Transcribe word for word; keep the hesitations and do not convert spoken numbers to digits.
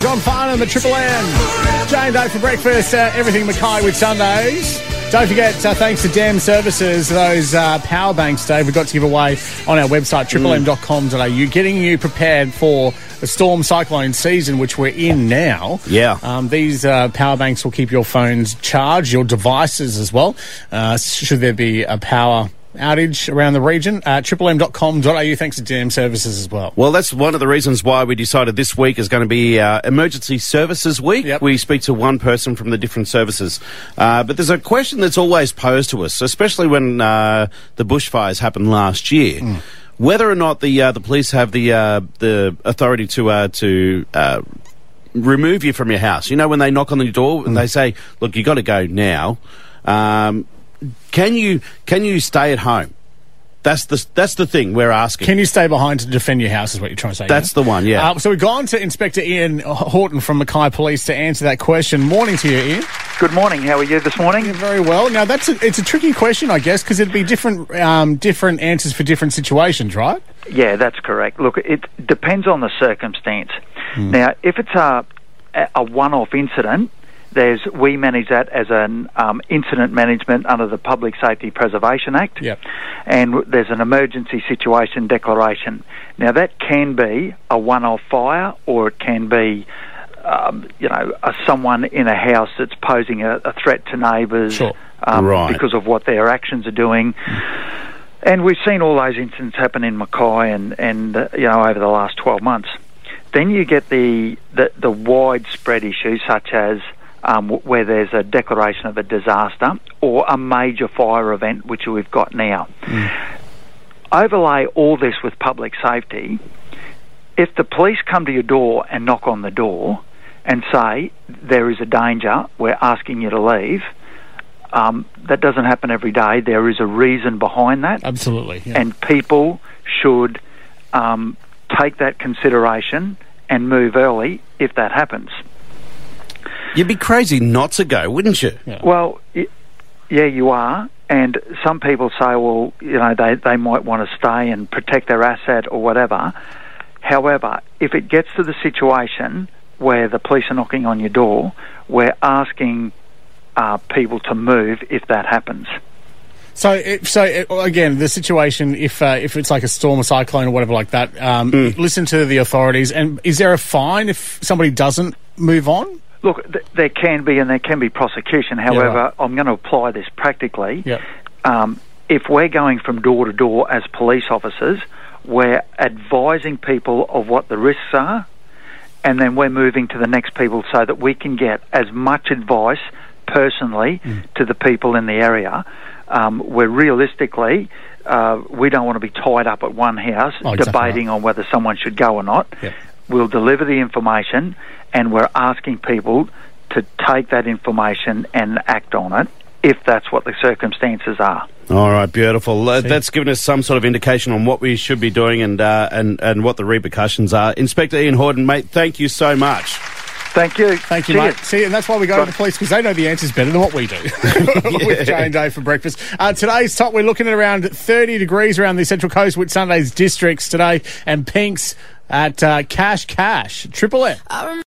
John Farnham at Triple M. Jay and Dave for breakfast. Uh, everything Mackay with Sundays. Don't forget, uh, thanks to D E M Services, those uh, power banks, Dave, we've got to give away on our website, triple m dot com dot a u, getting you prepared for the storm cyclone season, which we're in now. Yeah. Um, these uh, power banks will keep your phones charged, your devices as well, uh, should there be a power outage around the region. Uh, triple m dot com dot a u, thanks to D E M Services as well. Well, that's one of the reasons why we decided this week is going to be uh, Emergency Services Week. Yep. We speak to one person from the different services. Uh, but there's a question that's always posed to us, especially when uh, the bushfires happened last year, mm. whether or not the uh, the police have the uh, the authority to uh, to uh, remove you from your house. You know, when they knock on the door and mm. they say, "Look, you got to go now." Um, Can you can you stay at home? That's the that's the thing we're asking. Can you stay behind to defend your house is what you're trying to say? That's yeah? the one, yeah. Uh, so we've gone to Inspector Ian Horton from Mackay Police to answer that question. Morning to you, Ian. Good morning. How are you this morning? Yeah, very well. Now, that's a, it's a tricky question, I guess, because it'd be different um, different answers for different situations, right? Yeah, that's correct. Look, it depends on the circumstance. Hmm. Now, if it's a, a one-off incident, There's we manage that as an um, incident management under the Public Safety Preservation Act, yep. and there's an emergency situation declaration. Now that can be a one-off fire, or it can be, um, you know, a, someone in a house that's posing a, a threat to neighbours sure. um, right. because of what their actions are doing. And we've seen all those incidents happen in Mackay and and uh, you know over the last twelve months. Then you get the the, the widespread issues such as Um, where there's a declaration of a disaster or a major fire event, which we've got now. Mm. Overlay all this with public safety. If the police come to your door and knock on the door and say, there is a danger, we're asking you to leave, um, that doesn't happen every day. There is a reason behind that. Absolutely. Yeah. And people should um, take that consideration and move early if that happens. You'd be crazy not to go, wouldn't you? Yeah. Well, yeah, you are. And some people say, well, you know, they, they might want to stay and protect their asset or whatever. However, if it gets to the situation where the police are knocking on your door, we're asking uh, people to move if that happens. So, if, so again, the situation, if uh, if it's like a storm or cyclone or whatever like that, um, mm. listen to the authorities. And is there a fine if somebody doesn't move on? Look, th- there can be, and there can be prosecution. However, yeah, right. I'm going to apply this practically. Yep. Um, if we're going from door to door as police officers, we're advising people of what the risks are, and then we're moving to the next people so that we can get as much advice personally mm. to the people in the area. Um, where realistically, uh, we don't want to be tied up at one house oh, exactly debating right. on whether someone should go or not. Yep. We'll deliver the information, and we're asking people to take that information and act on it if that's what the circumstances are. All right, beautiful. Uh, that's given us some sort of indication on what we should be doing and uh, and and what the repercussions are. Inspector Ian Horton, mate, thank you so much. Thank you. Thank you, See mate. you. See, and that's why we go Bye. to the police, because they know the answers better than what we do. yeah. With Jay and Dave for breakfast. Uh, today's top, we're looking at around thirty degrees around the Central Coast with Sunday's districts today, and pinks at uh, Cash Cash. Triple M.